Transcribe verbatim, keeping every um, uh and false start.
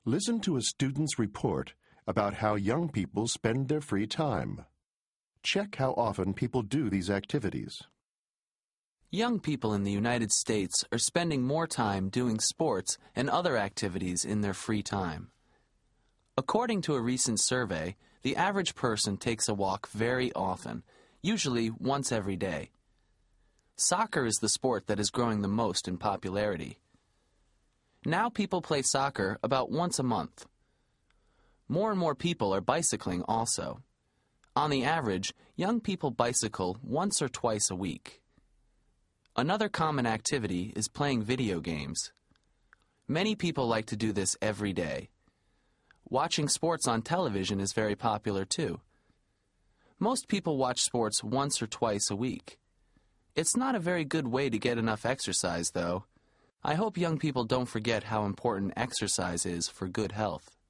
Listen to a student's report about how young people spend their free time. Check how often people do these activities. Young people in the United States are spending more time doing sports and other activities in their free time. According to a recent survey, the average person takes a walk very often, usually once every day. Soccer is the sport that is growing the most in popularity. Now people play soccer about once a month. More and more people are bicycling also. On the average, young people bicycle once or twice a week. Another common activity is playing video games. Many people like to do this every day. Watching sports on television is very popular too. Most people watch sports once or twice a week. It's not a very good way to get enough exercise, though. I hope young people don't forget how important exercise is for good health.